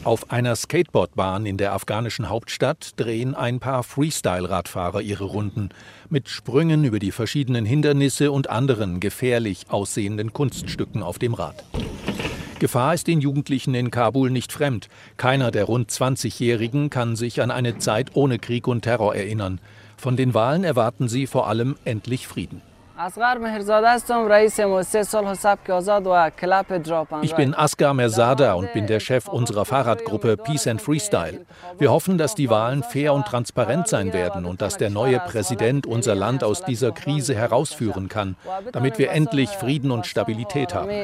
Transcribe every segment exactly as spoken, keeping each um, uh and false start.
Auf einer Skateboardbahn in der afghanischen Hauptstadt drehen ein paar Freestyle-Radfahrer ihre Runden mit Sprüngen über die verschiedenen Hindernisse und anderen gefährlich aussehenden Kunststücken auf dem Rad. Gefahr ist den Jugendlichen in Kabul nicht fremd. Keiner der rund zwanzigjährigen kann sich an eine Zeit ohne Krieg und Terror erinnern. Von den Wahlen erwarten sie vor allem endlich Frieden. Ich bin Asghar Mirzada und bin der Chef unserer Fahrradgruppe Peace and Freestyle. Wir hoffen, dass die Wahlen fair und transparent sein werden und dass der neue Präsident unser Land aus dieser Krise herausführen kann, damit wir endlich Frieden und Stabilität haben.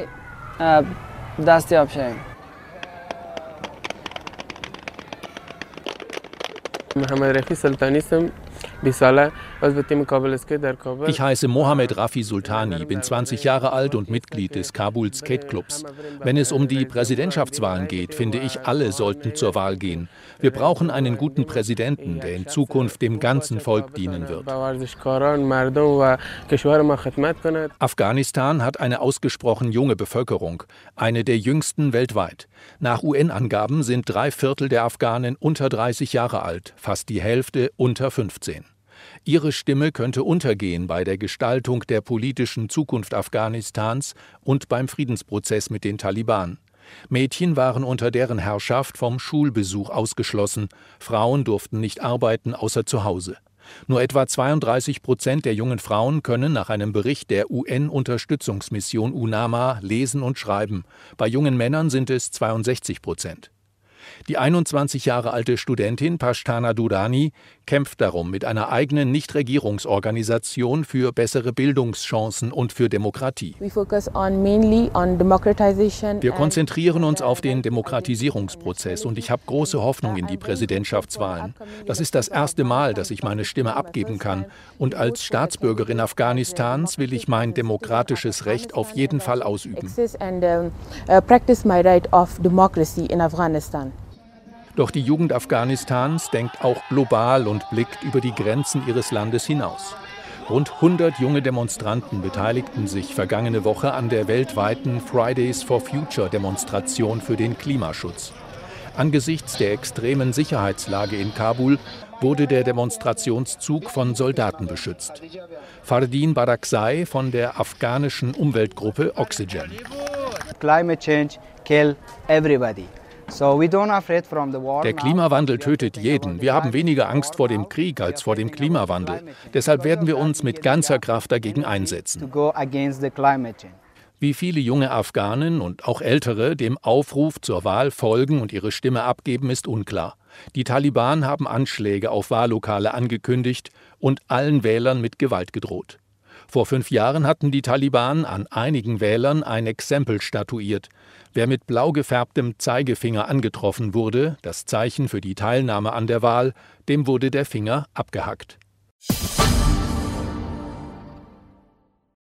Ich heiße Mohammed Rafi Sultani, bin zwanzig Jahre alt und Mitglied des Kabul Skate Clubs. Wenn es um die Präsidentschaftswahlen geht, finde ich, alle sollten zur Wahl gehen. Wir brauchen einen guten Präsidenten, der in Zukunft dem ganzen Volk dienen wird. Afghanistan hat eine ausgesprochen junge Bevölkerung, eine der jüngsten weltweit. Nach U N-Angaben sind drei Viertel der Afghanen unter dreißig Jahre alt, fast die Hälfte unter fünfzehn. Ihre Stimme könnte untergehen bei der Gestaltung der politischen Zukunft Afghanistans und beim Friedensprozess mit den Taliban. Mädchen waren unter deren Herrschaft vom Schulbesuch ausgeschlossen, Frauen durften nicht arbeiten außer zu Hause. Nur etwa zweiunddreißig Prozent der jungen Frauen können nach einem Bericht der U N-Unterstützungsmission UNAMA lesen und schreiben. Bei jungen Männern sind es zweiundsechzig Prozent. Die einundzwanzig Jahre alte Studentin Pashtana Durrani kämpft darum mit einer eigenen Nichtregierungsorganisation für bessere Bildungschancen und für Demokratie. Wir konzentrieren uns auf den Demokratisierungsprozess und ich habe große Hoffnung in die Präsidentschaftswahlen. Das ist das erste Mal, dass ich meine Stimme abgeben kann. Und als Staatsbürgerin Afghanistans will ich mein demokratisches Recht auf jeden Fall ausüben. Doch die Jugend Afghanistans denkt auch global und blickt über die Grenzen ihres Landes hinaus. Rund hundert junge Demonstranten beteiligten sich vergangene Woche an der weltweiten Fridays for Future Demonstration für den Klimaschutz. Angesichts der extremen Sicherheitslage in Kabul wurde der Demonstrationszug von Soldaten beschützt. Fardeen Barakzai von der afghanischen Umweltgruppe Oxygen. Climate change kill everybody. Der Klimawandel tötet jeden. Wir haben weniger Angst vor dem Krieg als vor dem Klimawandel. Deshalb werden wir uns mit ganzer Kraft dagegen einsetzen. Wie viele junge Afghanen und auch Ältere dem Aufruf zur Wahl folgen und ihre Stimme abgeben, ist unklar. Die Taliban haben Anschläge auf Wahllokale angekündigt und allen Wählern mit Gewalt gedroht. Vor fünf Jahren hatten die Taliban an einigen Wählern ein Exempel statuiert. Wer mit blau gefärbtem Zeigefinger angetroffen wurde, das Zeichen für die Teilnahme an der Wahl, dem wurde der Finger abgehackt.